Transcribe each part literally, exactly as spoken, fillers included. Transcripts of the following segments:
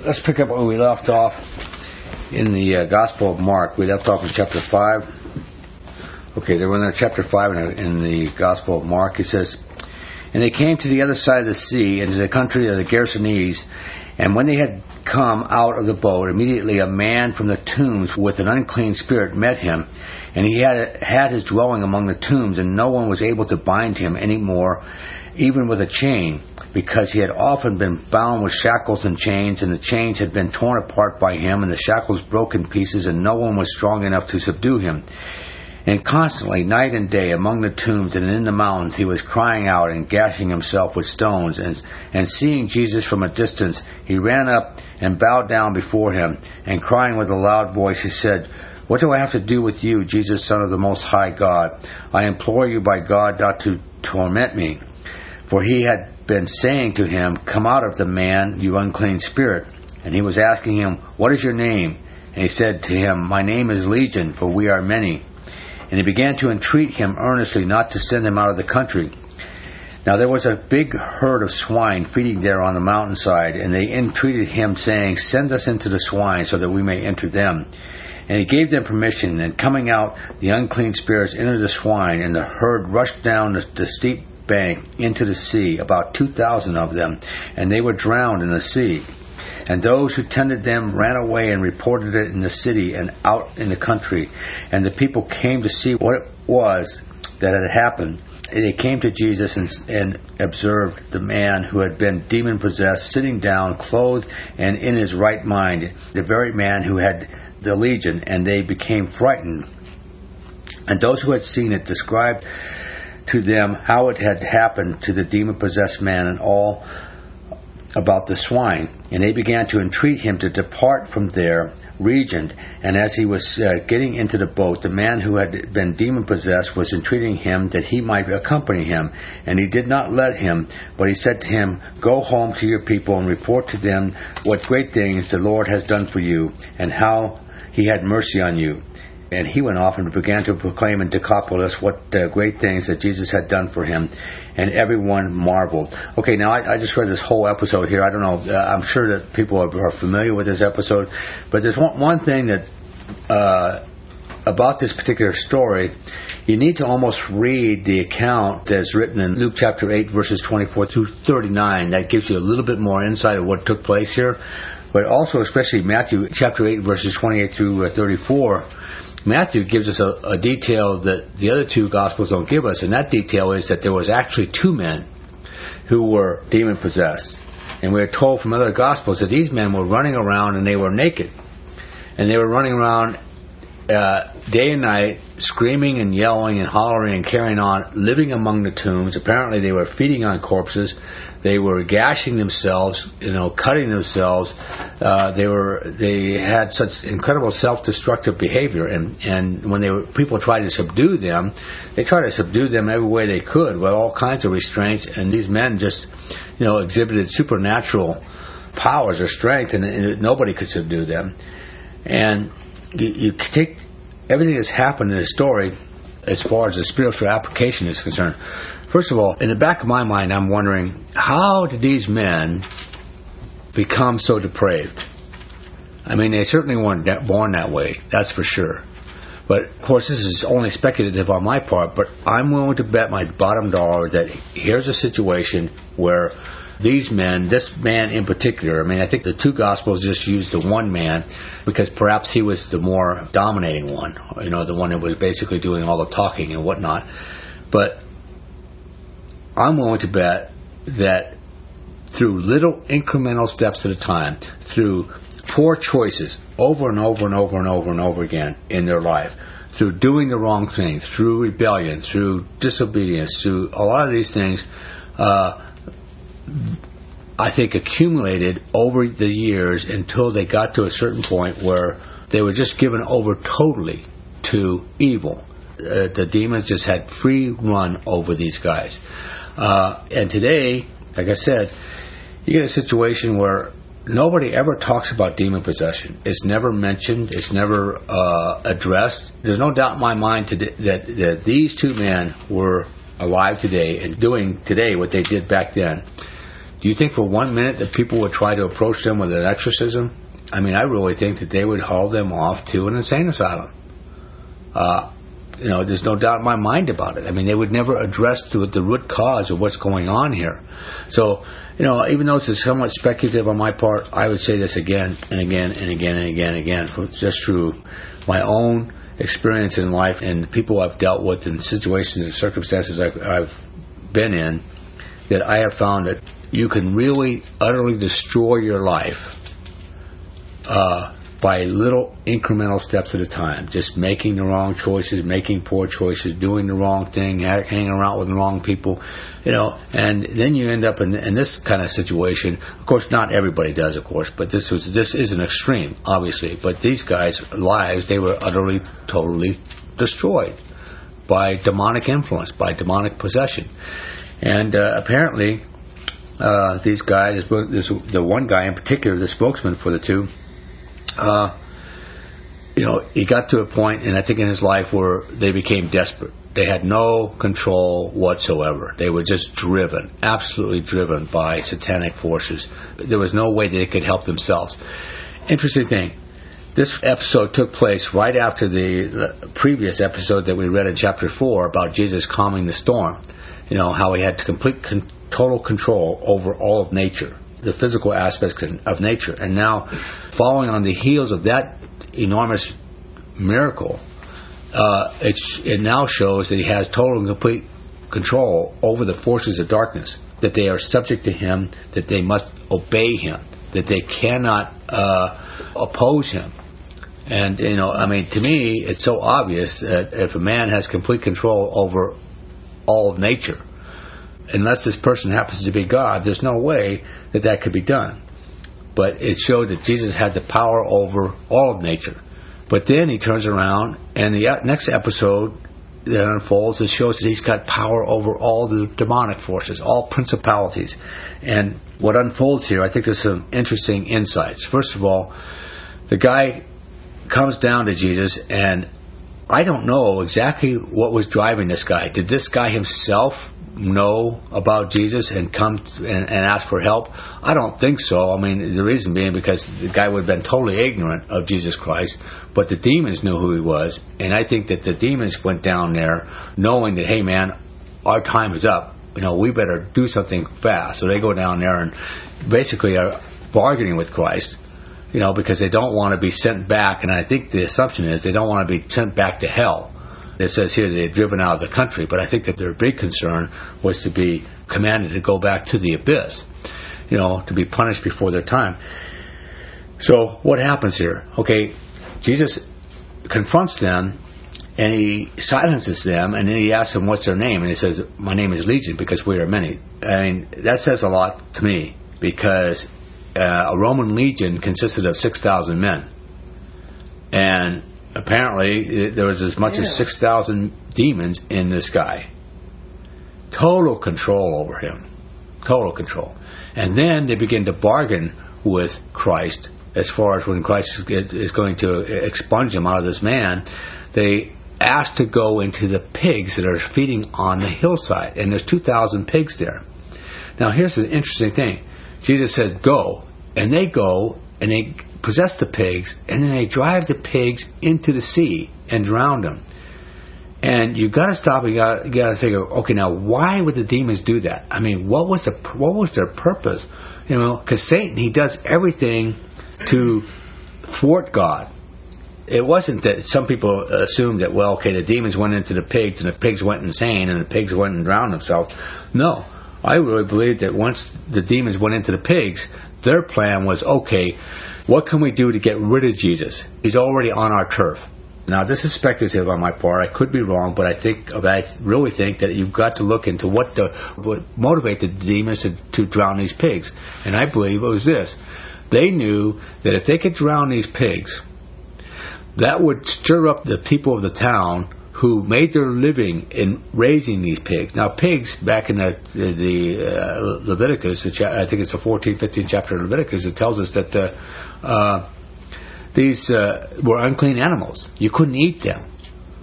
Let's pick up where we left off in the uh, Gospel of Mark. We left off in chapter five. Okay, they were in there, chapter five in, in the Gospel of Mark. It says, "And they came to the other side of the sea, into the country of the Gerasenes. And when they had come out of the boat, immediately a man from the tombs with an unclean spirit met him. And he had had his dwelling among the tombs, and no one was able to bind him any more, even with a chain, because he had often been bound with shackles and chains, and the chains had been torn apart by him, and the shackles broke in pieces, and no one was strong enough to subdue him. And constantly, night and day, among the tombs and in the mountains, he was crying out and gashing himself with stones. And, and seeing Jesus from a distance, he ran up and bowed down before him, and crying with a loud voice, he said, 'What do I have to do with you, Jesus, Son of the Most High God? I implore you by God not to torment me.' For he had been saying to him, 'Come out of the man, you unclean spirit.' And he was asking him, 'What is your name?' And he said to him, 'My name is Legion, for we are many.' And he began to entreat him earnestly not to send him out of the country. Now there was a big herd of swine feeding there on the mountainside, and they entreated him, saying, 'Send us into the swine, so that we may enter them.' And he gave them permission, and coming out, the unclean spirits entered the swine, and the herd rushed down the, the steep bank into the sea, about two thousand of them, and they were drowned in the sea. And those who tended them ran away and reported it in the city and out in the country. And the people came to see what it was that had happened. And they came to Jesus and, and observed the man who had been demon-possessed sitting down, clothed and in his right mind, the very man who had the legion, and they became frightened. And those who had seen it described to them how it had happened to the demon-possessed man and all about the swine. And they began to entreat him to depart from their region. And as he was uh, getting into the boat, the man who had been demon-possessed was entreating him that he might accompany him. And he did not let him, but he said to him, 'Go home to your people and report to them what great things the Lord has done for you, and how he had mercy on you.' And he went off and began to proclaim in Decapolis what uh, great things that Jesus had done for him. And everyone marveled." Okay, now I, I just read this whole episode here. I don't know. Uh, I'm sure that people are, are familiar with this episode. But there's one, one thing that uh, about this particular story, you need to almost read the account that's written in Luke chapter eight, verses twenty-four through thirty-nine. That gives you a little bit more insight of what took place here. But also, especially Matthew chapter eight, verses twenty-eight through thirty-four, Matthew gives us a, a detail that the other two Gospels don't give us, and that detail is that there was actually two men who were demon-possessed. And we are told from other Gospels that these men were running around and they were naked. And they were running around uh, day and night, screaming and yelling and hollering and carrying on, living among the tombs. Apparently they were feeding on corpses. They were gashing themselves, you know, cutting themselves. Uh, they were they had such incredible self-destructive behavior, and, and when they were people tried to subdue them, they tried to subdue them every way they could with all kinds of restraints. And these men just, you know, exhibited supernatural powers or strength, and, and nobody could subdue them. And you, you take everything that's happened in the story as far as the spiritual application is concerned. First of all, in the back of my mind, I'm wondering, how did these men become so depraved? I mean, they certainly weren't born that way, that's for sure. But, of course, this is only speculative on my part, but I'm willing to bet my bottom dollar that here's a situation where these men, this man in particular, I mean, I think the two Gospels just used the one man because perhaps he was the more dominating one, you know, the one that was basically doing all the talking and whatnot. But I'm willing to bet that through little incremental steps at a time, through poor choices over and over and over and over and over again in their life, through doing the wrong thing, through rebellion, through disobedience, through a lot of these things, uh, I think accumulated over the years until they got to a certain point where they were just given over totally to evil. Uh, the demons just had free run over these guys. Uh, and today, like I said, you get a situation where nobody ever talks about demon possession. It's never mentioned. It's never uh, addressed. There's no doubt in my mind today that, that these two men were alive today and doing today what they did back then. Do you think for one minute that people would try to approach them with an exorcism? I mean, I really think that they would haul them off to an insane asylum. Uh, you know, there's no doubt in my mind about it. I mean, they would never address the, the root cause of what's going on here. So, you know, even though it's somewhat speculative on my part, I would say this again and again and again and again and again, for just through my own experience in life and the people I've dealt with and situations and circumstances I've, I've been in, that I have found that you can really utterly destroy your life uh, by little incremental steps at a time. Just making the wrong choices, making poor choices, doing the wrong thing, hanging around with the wrong people, you know, and then you end up in, in this kind of situation. Of course, not everybody does, of course, but this was this is an extreme, obviously. But these guys' lives, they were utterly, totally destroyed by demonic influence, by demonic possession. And uh, apparently, uh, these guys, this, the one guy in particular, the spokesman for the two, Uh, you know, he got to a point, and I think in his life, where they became desperate. They had no control whatsoever. They were just driven, absolutely driven by satanic forces. There was no way that they could help themselves. Interesting thing, this episode took place right after the, the previous episode that we read in chapter four about Jesus calming the storm. You know, how he had complete, con- total control over all of nature, the physical aspects of nature. And now, following on the heels of that enormous miracle, uh, it's, it now shows that he has total and complete control over the forces of darkness, that they are subject to him, that they must obey him, that they cannot uh, oppose him. And, you know, I mean, to me, it's so obvious that if a man has complete control over all of nature, unless this person happens to be God, there's no way that that could be done. But it showed that Jesus had the power over all of nature. But then he turns around, and the next episode that unfolds, it shows that he's got power over all the demonic forces, all principalities. And what unfolds here, I think there's some interesting insights. First of all, the guy comes down to Jesus, and I don't know exactly what was driving this guy. Did this guy himself know about Jesus and come to, and, and ask for help? I don't think so. I mean, the reason being because the guy would have been totally ignorant of Jesus Christ, but the demons knew who he was, and I think that the demons went down there knowing that, hey man, our time is up. You know, we better do something fast. So they go down there and basically are bargaining with Christ, you know, because they don't want to be sent back, and I think the assumption is they don't want to be sent back to hell. It says here they're driven out of the country, but I think that their big concern was to be commanded to go back to the abyss, you know, to be punished before their time. So what happens here? Okay, Jesus confronts them, and he silences them, and then he asks them what's their name, and he says, my name is Legion, because we are many. I mean, that says a lot to me, because uh, a Roman legion consisted of six thousand men. And apparently, there was as much yeah. as six thousand demons in this guy. Total control over him. Total control. And then they begin to bargain with Christ as far as when Christ is going to expunge him out of this man. They ask to go into the pigs that are feeding on the hillside. And there's two thousand pigs there. Now, here's the interesting thing. Jesus says, go. And they go, and they possess the pigs, and then they drive the pigs into the sea and drown them. And you've got to stop and you got, you got to figure, okay, now why would the demons do that? I mean, what was the what was their purpose? You know, because Satan, he does everything to thwart God. It wasn't that some people assumed that, well, okay, the demons went into the pigs and the pigs went insane and the pigs went and drowned themselves. No, I really believe that once the demons went into the pigs, their plan was, okay, what can we do to get rid of Jesus? He's already on our turf. Now, this is speculative on my part. I could be wrong, but I think, I really think that you've got to look into what the, what motivated the demons to, to drown these pigs. And I believe it was this. They knew that if they could drown these pigs, that would stir up the people of the town who made their living in raising these pigs. Now, pigs, back in the, the uh, Leviticus, which I think it's the fourteenth, fifteenth chapter of Leviticus, it tells us that uh, uh, these uh, were unclean animals. You couldn't eat them.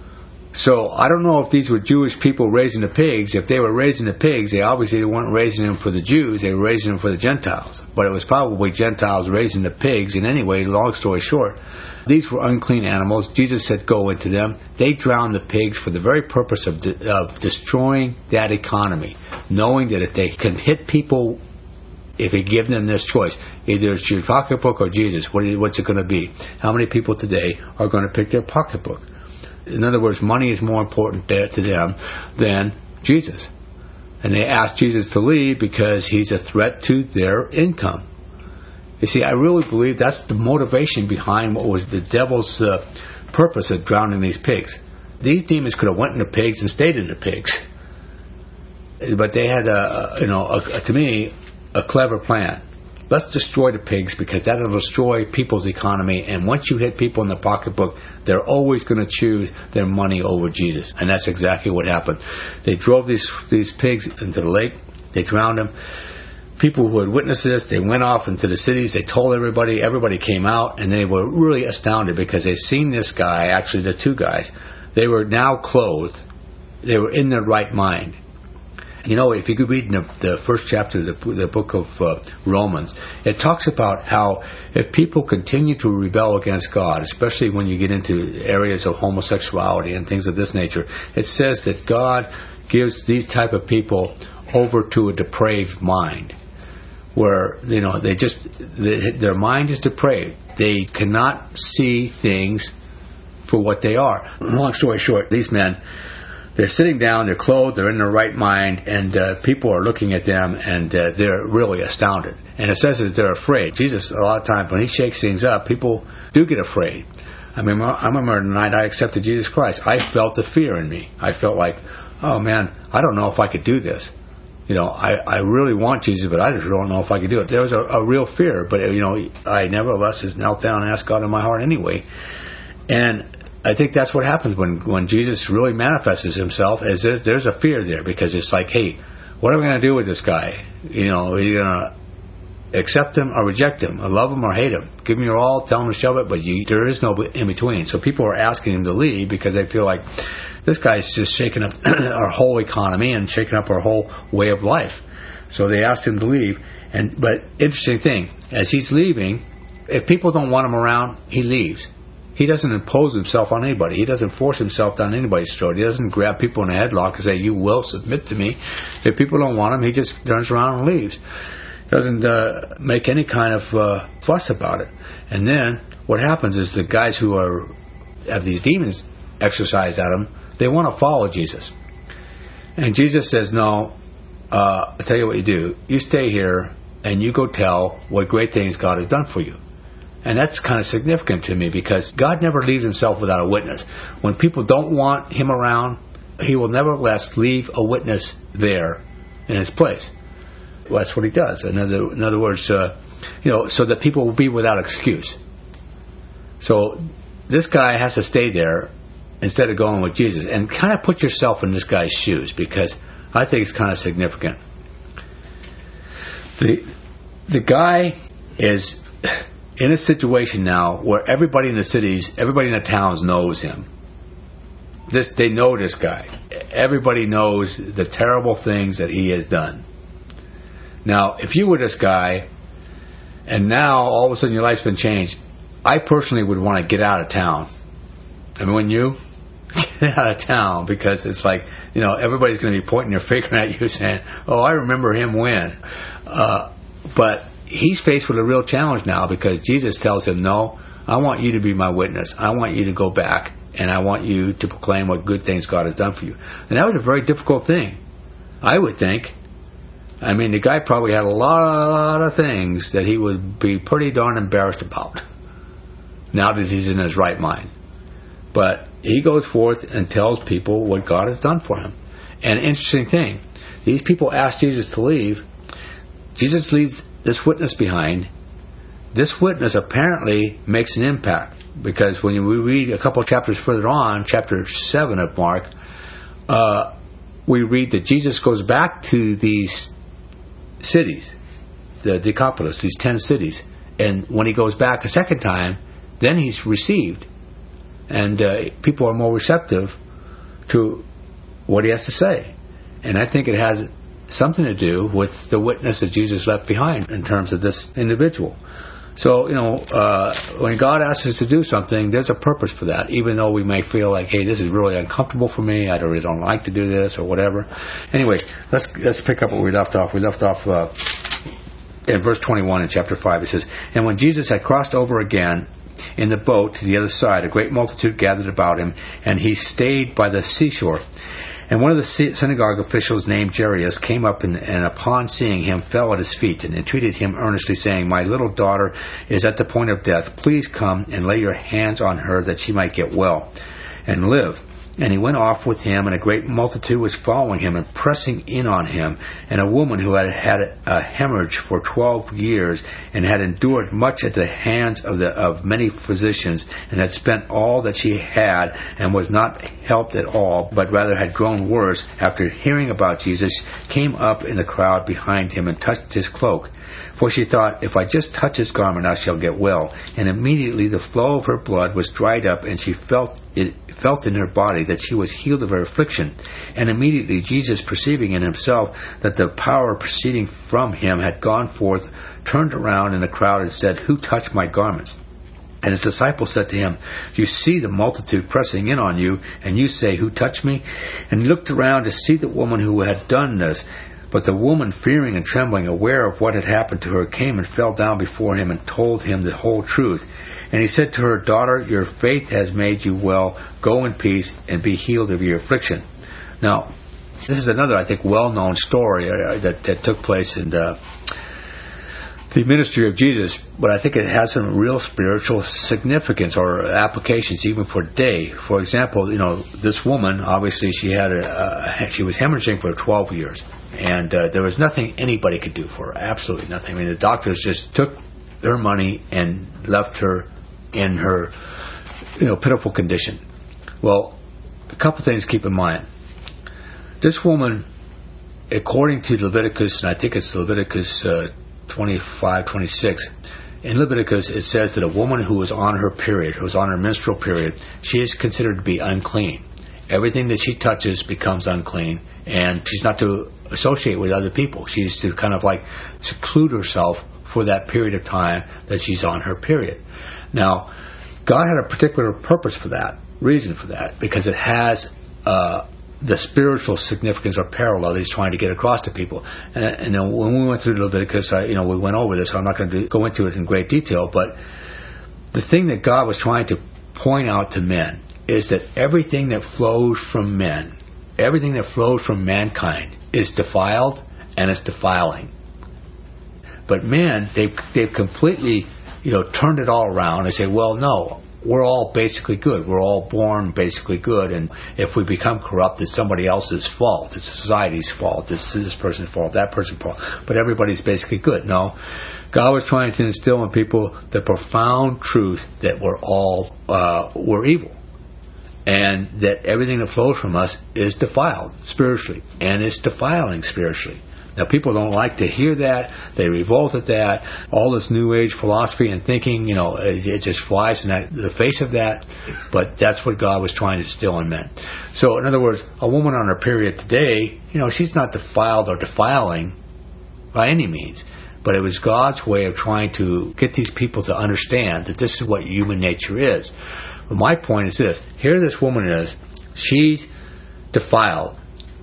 So I don't know if these were Jewish people raising the pigs. If they were raising the pigs, they obviously weren't raising them for the Jews. They were raising them for the Gentiles. But it was probably Gentiles raising the pigs. And anyway, long story short, these were unclean animals. Jesus said, go into them. They drowned the pigs for the very purpose of, de- of destroying that economy, knowing that if they can hit people, if they give them this choice, either it's your pocketbook or Jesus, what is, what's it going to be? How many people today are going to pick their pocketbook? In other words, money is more important to them than Jesus. And they asked Jesus to leave because he's a threat to their income. You see, I really believe that's the motivation behind what was the devil's uh, purpose of drowning these pigs. These demons could have went in the pigs and stayed in the pigs. But they had, a, you know, a, to me, a clever plan. Let's destroy the pigs because that will destroy people's economy. And once you hit people in the pocketbook, they're always going to choose their money over Jesus. And that's exactly what happened. They drove these these pigs into the lake. They drowned them. People who had witnessed this, they went off into the cities. They told everybody. Everybody came out, and they were really astounded because they'd seen this guy, actually the two guys. They were now clothed. They were in their right mind. You know, if you could read in the, the first chapter of the, the book of uh, Romans, it talks about how if people continue to rebel against God, especially when you get into areas of homosexuality and things of this nature, it says that God gives these type of people over to a depraved mind, where, you know, they just, they, their mind is depraved. They cannot see things for what they are. Long story short, these men, they're sitting down, they're clothed, they're in their right mind, and uh, people are looking at them, and uh, they're really astounded. And it says that they're afraid. Jesus, a lot of times, when he shakes things up, people do get afraid. I mean, I remember the night I accepted Jesus Christ, I felt the fear in me. I felt like, oh man, I don't know if I could do this. You know, I, I really want Jesus, but I just don't know if I could do it. There was a, a real fear, but, you know, I nevertheless just knelt down and asked God in my heart anyway. And I think that's what happens when, when Jesus really manifests himself, is there's, there's a fear there, because it's like, hey, what am I going to do with this guy? You know, are you going to accept him or reject him, or love him or hate him? Give him your all, tell him to shove it, but you, there is no in between. So people are asking him to leave because they feel like this guy's just shaking up our whole economy and shaking up our whole way of life. So they asked him to leave. And but interesting thing, as he's leaving, if people don't want him around, he leaves. He doesn't impose himself on anybody. He doesn't force himself down anybody's throat. He doesn't grab people in a headlock and say, you will submit to me. If people don't want him, he just turns around and leaves. Doesn't uh, make any kind of uh, fuss about it. And then what happens is the guys who are have these demons exercised at them, they want to follow Jesus. And Jesus says, no, uh, I'll tell you what you do. You stay here and you go tell what great things God has done for you. And that's kind of significant to me, because God never leaves himself without a witness. When people don't want him around, he will nevertheless leave a witness there in his place. Well, that's what he does. In other, in other words, uh, you know, so that people will be without excuse. So this guy has to stay there instead of going with Jesus. And kind of put yourself in this guy's shoes, because I think it's kind of significant. The the guy is in a situation now where everybody in the cities, everybody in the towns knows him. This, they know this guy. Everybody knows the terrible things that he has done. Now, if you were this guy, and now all of a sudden your life's been changed, I personally would want to get out of town. I mean, wouldn't you? Get out of town, because it's like, you know, everybody's going to be pointing their finger at you saying, oh, I remember him when. Uh, but he's faced with a real challenge now, because Jesus tells him, no, I want you to be my witness. I want you to go back, and I want you to proclaim what good things God has done for you. And that was a very difficult thing, I would think. I mean, the guy probably had a lot of things that he would be pretty darn embarrassed about now that he's in his right mind. But he goes forth and tells people what God has done for him. And interesting thing, these people ask Jesus to leave. Jesus leaves this witness behind. This witness apparently makes an impact, because when we read a couple of chapters further on, chapter seven of Mark, uh, we read that Jesus goes back to these cities, the Decapolis, these ten cities, and when he goes back a second time, then he's received, and uh, people are more receptive to what he has to say. And I think it has something to do with the witness that Jesus left behind in terms of this individual. So, you know, uh, when God asks us to do something, there's a purpose for that, even though we may feel like, hey, this is really uncomfortable for me, I really don't like to do this, or whatever. Anyway, let's let's pick up where we left off. We left off uh, in verse twenty-one in chapter five. It says, "And when Jesus had crossed over again in the boat to the other side, a great multitude gathered about him, and he stayed by the seashore. And one of the synagogue officials named Jairus came up and, and upon seeing him fell at his feet and entreated him earnestly, saying, 'My little daughter is at the point of death. Please come and lay your hands on her that she might get well and live.' And he went off with him, and a great multitude was following him and pressing in on him. And a woman who had had a hemorrhage for twelve years and had endured much at the hands of the of many physicians, and had spent all that she had, and was not helped at all, but rather had grown worse, after hearing about Jesus, came up in the crowd behind him and touched his cloak. For she thought, 'If I just touch his garment, I shall get well.' And immediately the flow of her blood was dried up, and she felt it felt in her body that she was healed of her affliction. And immediately Jesus, perceiving in himself that the power proceeding from him had gone forth, turned around in the crowd and said, 'Who touched my garments?' And his disciples said to him, 'You see the multitude pressing in on you, and you say, Who touched me?' And he looked around to see the woman who had done this. But the woman, fearing and trembling, aware of what had happened to her, came and fell down before him and told him the whole truth. And he said to her, 'Daughter, your faith has made you well. Go in peace and be healed of your affliction.'" Now, this is another, I think, well-known story uh, that, that took place in uh, the ministry of Jesus, but I think it has some real spiritual significance or applications even for today. For example, you know, this woman, obviously she had a, uh, she was hemorrhaging for twelve years, and uh, there was nothing anybody could do for her, absolutely nothing. I mean, the doctors just took her money and left her in her, you know, pitiful condition. Well, a couple things to keep in mind. This woman, according to Leviticus, and I think it's Leviticus uh, twenty-five, twenty-six, in Leviticus it says that a woman who is on her period, who is on her menstrual period, she is considered to be unclean. Everything that she touches becomes unclean, and she's not to associate with other people. She's to kind of like seclude herself for that period of time that she's on her period. Now, God had a particular purpose for that, reason for that, because it has uh, the spiritual significance or parallel that he's trying to get across to people. And, and then when we went through Leviticus, I, you know, we went over this, so I'm not going to go into it in great detail, but the thing that God was trying to point out to men is that everything that flows from men, everything that flows from mankind is defiled and it's defiling. But men, they've, they've completely, you know, turned it all around and say, well, no, we're all basically good. We're all born basically good, and if we become corrupt, it's somebody else's fault. It's society's fault. It's this person's fault, that person's fault. But everybody's basically good. No, God was trying to instill in people the profound truth that we're all uh, we're evil, and that everything that flows from us is defiled spiritually, and it's defiling spiritually. Now, people don't like to hear that. They revolt at that. All this New Age philosophy and thinking, you know, it, it just flies in that, the face of that. But that's what God was trying to instill in men. So, in other words, a woman on her period today, you know, she's not defiled or defiling by any means. But it was God's way of trying to get these people to understand that this is what human nature is. But my point is this. Here this woman is. She's defiled.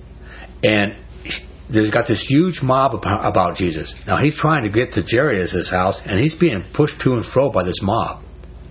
And there's got this huge mob about, about Jesus. Now, he's trying to get to Jairus' house, and he's being pushed to and fro by this mob.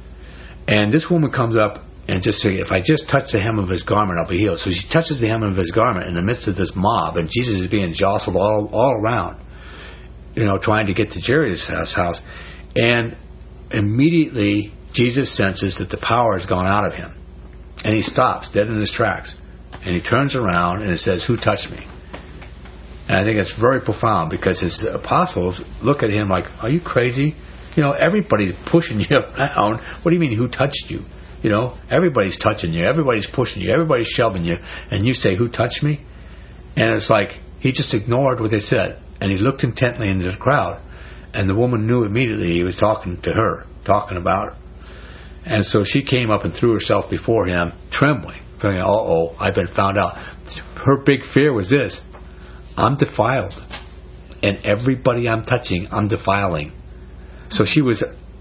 And this woman comes up and just says, if I just touch the hem of his garment, I'll be healed. So she touches the hem of his garment in the midst of this mob, and Jesus is being jostled all, all around, you know, trying to get to Jairus' house. And immediately, Jesus senses that the power has gone out of him. And he stops dead in his tracks. And he turns around and it says, "Who touched me?" And I think it's very profound, because his apostles look at him like, are you crazy? You know, everybody's pushing you around. What do you mean, who touched you? You know, everybody's touching you. Everybody's pushing you. Everybody's shoving you. And you say, who touched me? And it's like he just ignored what they said. And he looked intently into the crowd. And the woman knew immediately he was talking to her, talking about her. And so she came up and threw herself before him, trembling. feeling, uh-oh, I've been found out. Her big fear was this: I'm defiled, and everybody I'm touching, I'm defiling. So she was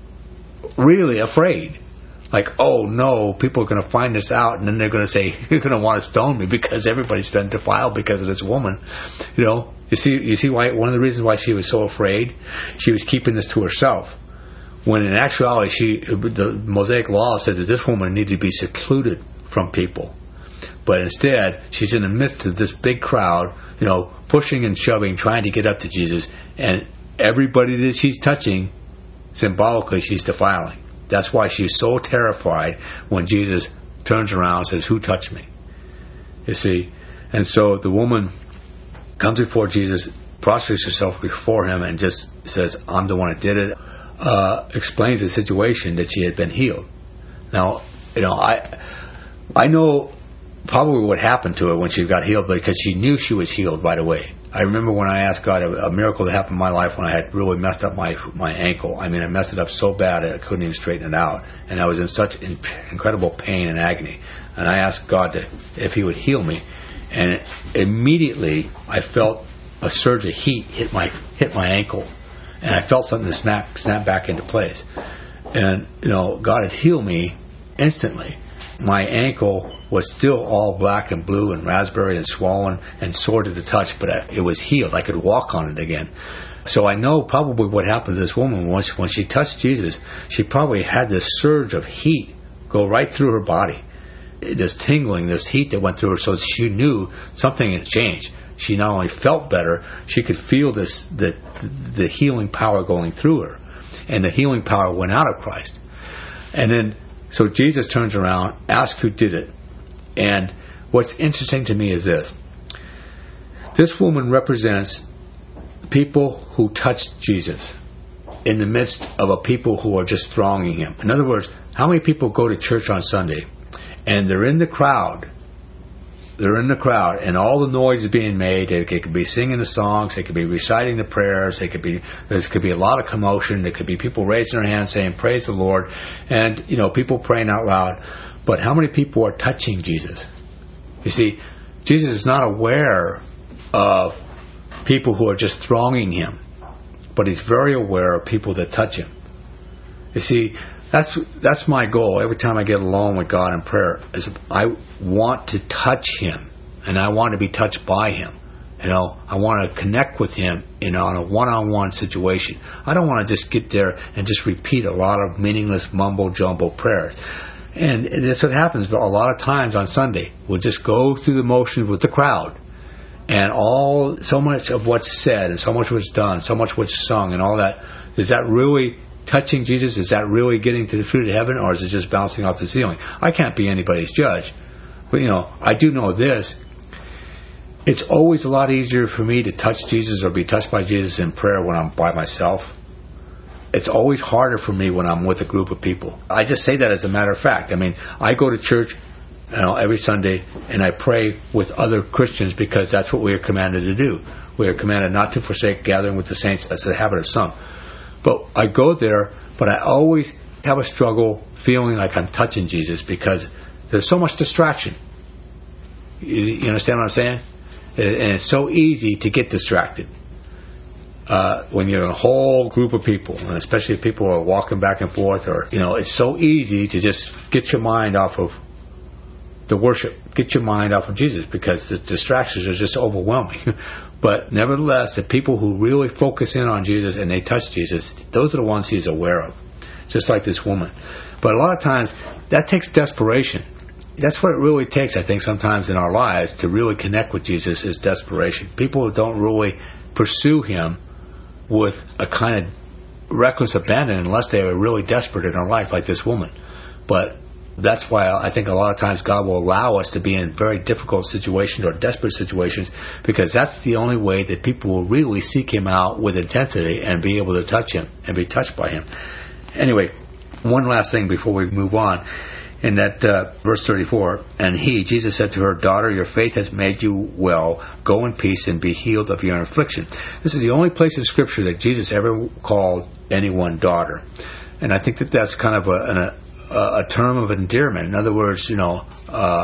really afraid. Like, oh no, people are going to find this out, and then they're going to say, you're going to want to stone me because everybody's been defiled because of this woman. You know, you see, you see why one of the reasons why she was so afraid? She was keeping this to herself. When in actuality, she, the Mosaic law said that this woman needed to be secluded from people. But instead, she's in the midst of this big crowd, you know, pushing and shoving, trying to get up to Jesus, and everybody that she's touching, symbolically, she's defiling. That's why she's so terrified when Jesus turns around and says, who touched me? You see? And so the woman comes before Jesus, prostrates herself before him, and just says, I'm the one that did it. Uh, explains the situation that she had been healed. Now, you know, I I know probably what happened to her when she got healed, because she knew she was healed right away. I remember when I asked God, a, a miracle that happened in my life when I had really messed up my my ankle. I mean, I messed it up so bad I couldn't even straighten it out, and I was in such in, incredible pain and agony. And I asked God to, if He would heal me, and immediately I felt a surge of heat hit my hit my ankle, and I felt something snap snap back into place. And you know, God had healed me instantly. My ankle was still all black and blue and raspberry and swollen and sore to the touch, but it was healed. I could walk on it again. So I know probably what happened to this woman was when she touched Jesus, she probably had this surge of heat go right through her body. This tingling, this heat that went through her, so she knew something had changed. She not only felt better, she could feel this the, the healing power going through her. And the healing power went out of Christ. And then, so Jesus turns around, asks who did it. And what's interesting to me is this. This woman represents people who touched Jesus in the midst of a people who are just thronging him. In other words, how many people go to church on Sunday and they're in the crowd, they're in the crowd, and all the noise is being made. They, they could be singing the songs, they could be reciting the prayers, they could be there could be a lot of commotion, there could be people raising their hands saying, praise the Lord, and you know, people praying out loud. But how many people are touching Jesus? You see, Jesus is not aware of people who are just thronging him, but he's very aware of people that touch him. You see, that's that's my goal. Every time I get alone with God in prayer, is I want to touch him, and I want to be touched by him. You know, I want to connect with him, you know, in a one-on-one situation. I don't want to just get there and just repeat a lot of meaningless mumble-jumble prayers. And that's what happens a lot of times on Sunday. We'll just go through the motions with the crowd, and all so much of what's said and so much what's done, so much what's sung and all that, is that really touching Jesus? Is that really getting to the fruit of heaven, or is it just bouncing off the ceiling? I can't be anybody's judge, but you know, I do know this: it's always a lot easier for me to touch Jesus or be touched by Jesus in prayer when I'm by myself. It's always harder for me when I'm with a group of people. I just say that as a matter of fact. I mean, I go to church, you know, every Sunday, and I pray with other Christians because that's what we are commanded to do. We are commanded not to forsake gathering with the saints as the habit of some. But I go there, but I always have a struggle feeling like I'm touching Jesus because there's so much distraction. You, you understand what I'm saying? And it's so easy to get distracted. Uh, when you're in a whole group of people, and especially if people are walking back and forth, or, you know, it's so easy to just get your mind off of the worship, get your mind off of Jesus, because the distractions are just overwhelming. But nevertheless, the people who really focus in on Jesus and they touch Jesus, those are the ones he's aware of, just like this woman. But a lot of times, that takes desperation. That's what it really takes, I think, sometimes in our lives to really connect with Jesus, is desperation. People don't really pursue him with a kind of reckless abandon unless they are really desperate in their life, like this woman. But that's why I think a lot of times God will allow us to be in very difficult situations or desperate situations, because that's the only way that people will really seek him out with intensity and be able to touch him and be touched by him. Anyway, one last thing before we move on. In that uh, verse thirty-four, and he, Jesus, said to her, daughter, your faith has made you well. Go in peace and be healed of your affliction. This is the only place in Scripture that Jesus ever called anyone daughter. And I think that that's kind of a, an, a, a term of endearment. In other words, you know, uh,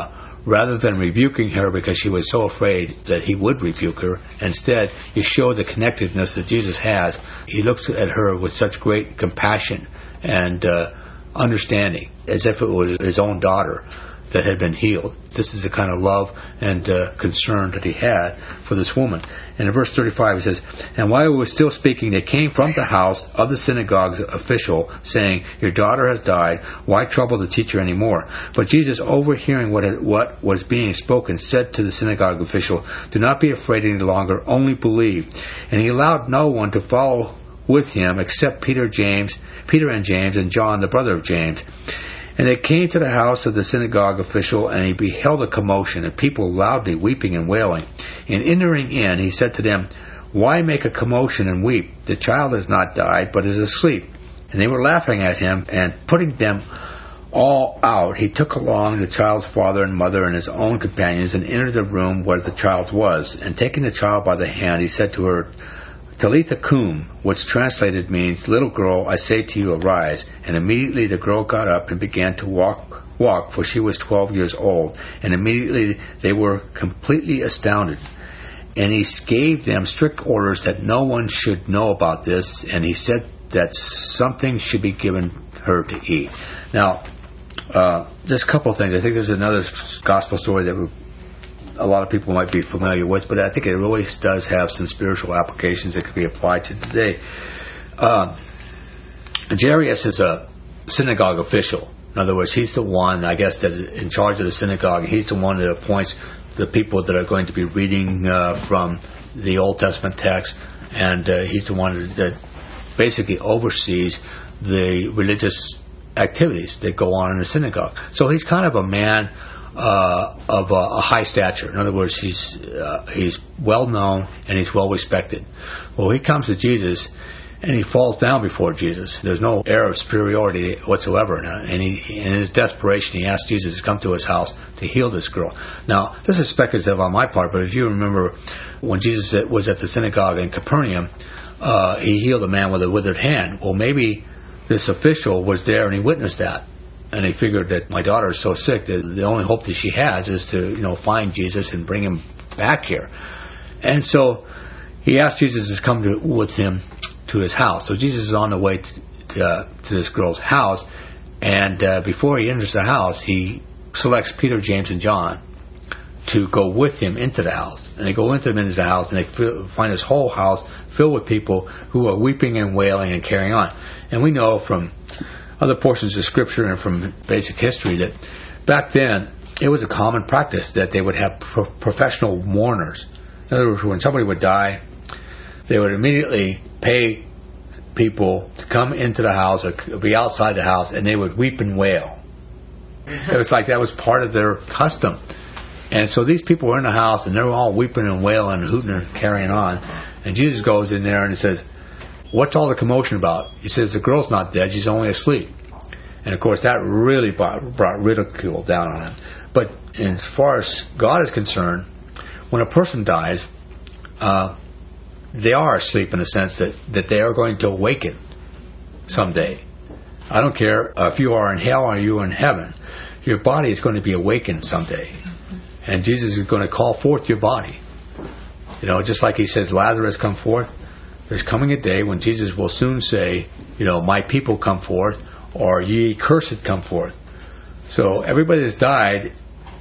rather than rebuking her because she was so afraid that he would rebuke her, instead, he showed the connectedness that Jesus has. He looks at her with such great compassion and uh, understanding, as if it was his own daughter that had been healed. This is the kind of love and uh, concern that he had for this woman. And in verse thirty-five, he says, "And while he was still speaking, they came from the house of the synagogue's official, saying, 'Your daughter has died. Why trouble the teacher anymore?' But Jesus, overhearing what had, what was being spoken, said to the synagogue official, 'Do not be afraid any longer, only believe.' And he allowed no one to follow with him except Peter, James, Peter and James, and John, the brother of James. And they came to the house of the synagogue official, and he beheld a commotion, and people loudly weeping and wailing. And entering in, he said to them, 'Why make a commotion and weep? The child has not died, but is asleep.' And they were laughing at him, and putting them all out, he took along the child's father and mother and his own companions, and entered the room where the child was. And taking the child by the hand, he said to her, 'Talitha cum,' which translated means, 'Little girl, I say to you, arise.' And immediately the girl got up and began to walk, walk, for she was twelve years old. And immediately they were completely astounded. And he gave them strict orders that no one should know about this, and he said that something should be given her to eat." Now, uh, just a couple of things. I think there's another gospel story that a lot of people might be familiar with, but I think it really does have some spiritual applications that could be applied to today. Uh, Jairus is a synagogue official. In other words, he's the one, I guess, that is in charge of the synagogue. He's the one that appoints the people that are going to be reading uh, from the Old Testament text, and uh, he's the one that basically oversees the religious activities that go on in the synagogue. So he's kind of a man Uh, of a, a high stature. In other words, he's uh, he's well known and he's well respected. Well, he comes to Jesus and he falls down before Jesus. There's no air of superiority whatsoever. And he, in his desperation, he asks Jesus to come to his house to heal this girl. Now, this is speculative on my part, but if you remember when Jesus was at the synagogue in Capernaum, uh, he healed a man with a withered hand. Well, maybe this official was there and he witnessed that. And he figured that my daughter is so sick that the only hope that she has is to, you know, find Jesus and bring him back here. And so he asked Jesus to come to, with him to his house. So Jesus is on the way to, to, uh, to this girl's house. And uh, before he enters the house, he selects Peter, James, and John to go with him into the house. And they go into them into the house, and they feel, find this whole house filled with people who are weeping and wailing and carrying on. And we know from other portions of Scripture and from basic history that back then it was a common practice that they would have pro- professional mourners. In other words, when somebody would die, they would immediately pay people to come into the house or be outside the house, and they would weep and wail. It was like that was part of their custom. And so these people were in the house, and they were all weeping and wailing and hooting and carrying on. And Jesus goes in there and he says, "What's all the commotion about?" He says, "The girl's not dead, she's only asleep." And of course that really brought, brought ridicule down on him. But as far as God is concerned, when a person dies, uh, they are asleep in the sense that, that they are going to awaken someday. I don't care if you are in hell or you are in heaven. Your body is going to be awakened someday. And Jesus is going to call forth your body. You know, just like he says, Lazarus, come forth. There's coming a day when Jesus will soon say, you know, my people come forth, or ye cursed come forth. So everybody that's died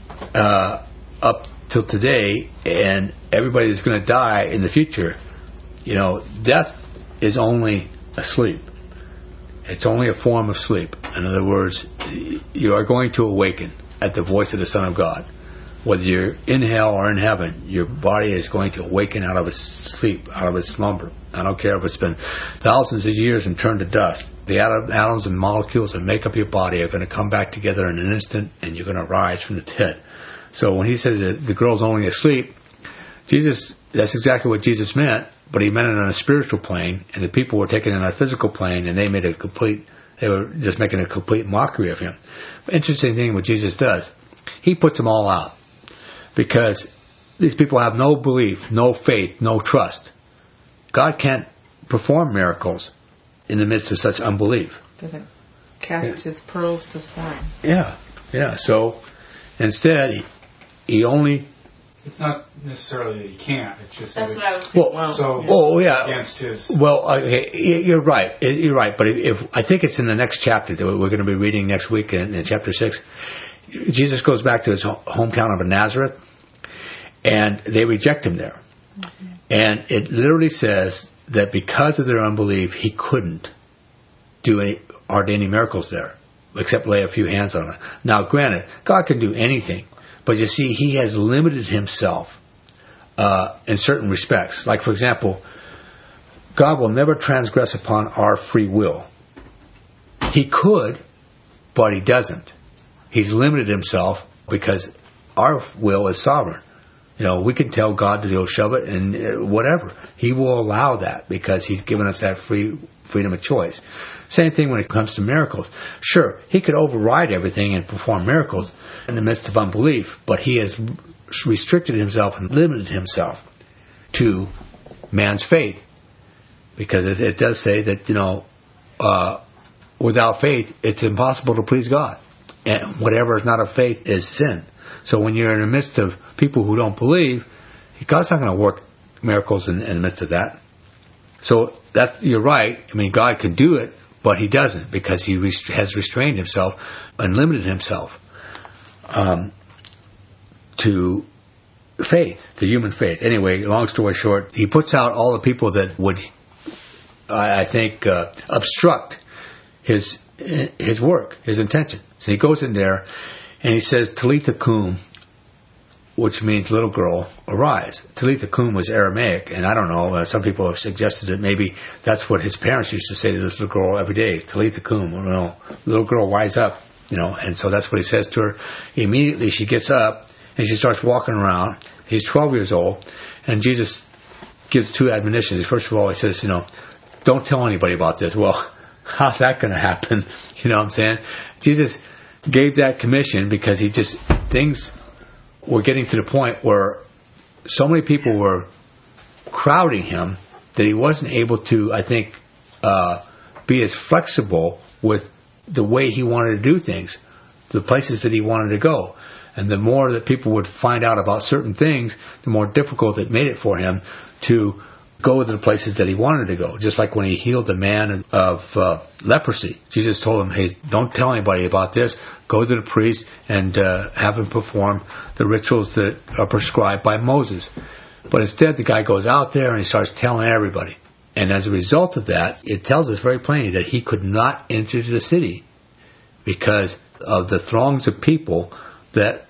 uh, up till today, and everybody that's going to die in the future, you know, death is only a sleep. It's only a form of sleep. In other words, you are going to awaken at the voice of the Son of God. Whether you're in hell or in heaven, your body is going to awaken out of its sleep, out of its slumber. I don't care if it's been thousands of years and turned to dust. The atoms and molecules that make up your body are going to come back together in an instant, and you're going to rise from the dead. So when he says that the girl's only asleep, Jesus, that's exactly what Jesus meant, but he meant it on a spiritual plane, and the people were taking it on a physical plane, and they made a complete, they were just making a complete mockery of him. Interesting thing what Jesus does, he puts them all out. Because these people have no belief, no faith, no trust. God can't perform miracles in the midst of such unbelief. Doesn't cast yeah. his pearls to swine. Yeah, yeah. So instead, he only... It's not necessarily that he can't. It's just That's that what I was it's thinking. Well, so oh, yeah. against his... Well, okay, you're right. You're right. But if I think it's in the next chapter that we're going to be reading next week in, in chapter six. Jesus goes back to his hometown of Nazareth, and they reject him there. Mm-hmm. And it literally says that because of their unbelief, he couldn't do any, hardly any miracles there, except lay a few hands on it. Now, granted, God can do anything. But you see, he has limited himself uh, in certain respects. Like, for example, God will never transgress upon our free will. He could, but he doesn't. He's limited himself because our will is sovereign. You know, we can tell God to go shove it and uh, whatever. He will allow that because he's given us that free freedom of choice. Same thing when it comes to miracles. Sure, he could override everything and perform miracles in the midst of unbelief, but he has restricted himself and limited himself to man's faith. Because it, it does say that, you know, uh, without faith, it's impossible to please God. And whatever is not of faith is sin. So when you're in the midst of people who don't believe, God's not going to work miracles in, in the midst of that. So that you're right. I mean, God can do it, but he doesn't because he rest- has restrained himself and limited himself um, to faith, to human faith. Anyway, long story short, he puts out all the people that would, I, I think, uh, obstruct his his work, his intention. So he goes in there and he says, Talitha Kum, which means little girl, arise. Talitha Kum was Aramaic, and I don't know, uh, some people have suggested that maybe that's what his parents used to say to this little girl every day, Talitha Kum, I don't know, little girl, rise up, you know, and so that's what he says to her. Immediately she gets up and she starts walking around. He's twelve years old, and Jesus gives two admonitions. First of all, he says, you know, don't tell anybody about this. Well, how's that going to happen? You know what I'm saying? Jesus gave that commission because he just, things were getting to the point where so many people were crowding him that he wasn't able to, I think, uh, be as flexible with the way he wanted to do things, the places that he wanted to go. And the more that people would find out about certain things, the more difficult it made it for him to go to the places that he wanted to go. Just like when he healed the man of uh, leprosy. Jesus told him, hey, don't tell anybody about this. Go to the priest and uh, have him perform the rituals that are prescribed by Moses. But instead, the guy goes out there and he starts telling everybody. And as a result of that, it tells us very plainly that he could not enter the city because of the throngs of people that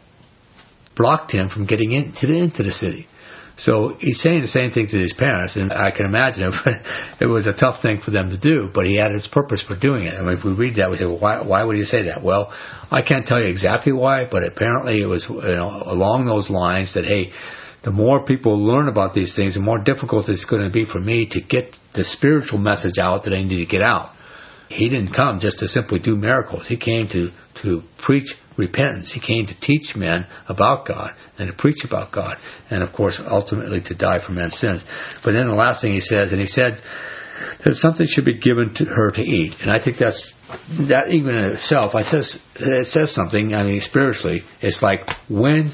blocked him from getting into the, into the city. So he's saying the same thing to his parents, and I can imagine it, it was a tough thing for them to do, but he had his purpose for doing it. I mean, if we read that, we say, well, why, why would he say that? Well, I can't tell you exactly why, but apparently it was, you know, along those lines that, hey, the more people learn about these things, the more difficult it's going to be for me to get the spiritual message out that I need to get out. He didn't come just to simply do miracles. He came to, to preach repentance. He came to teach men about God and to preach about God, and of course ultimately to die for men's sins. But then the last thing he says, and he said that something should be given to her to eat. And I think that's, that even in itself, I says, it says something, I mean spiritually, it's like when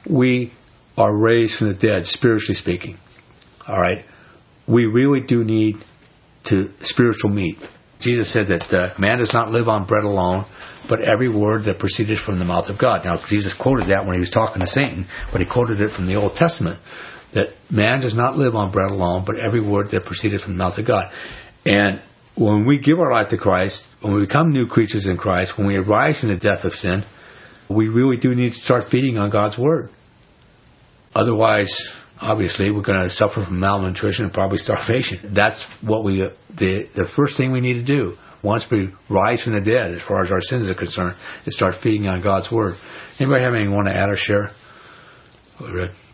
we are raised from the dead, spiritually speaking, alright, we really do need to spiritual meat. Jesus said that uh, man does not live on bread alone, but every word that proceeded from the mouth of God. Now, Jesus quoted that when he was talking to Satan, but he quoted it from the Old Testament, that man does not live on bread alone, but every word that proceeded from the mouth of God. And when we give our life to Christ, when we become new creatures in Christ, when we arise from the death of sin, we really do need to start feeding on God's Word. Otherwise, obviously, we're going to suffer from malnutrition and probably starvation. That's what we, the the first thing we need to do once we rise from the dead, as far as our sins are concerned, is start feeding on God's Word. Anybody have anything you want to add or share? Go ahead.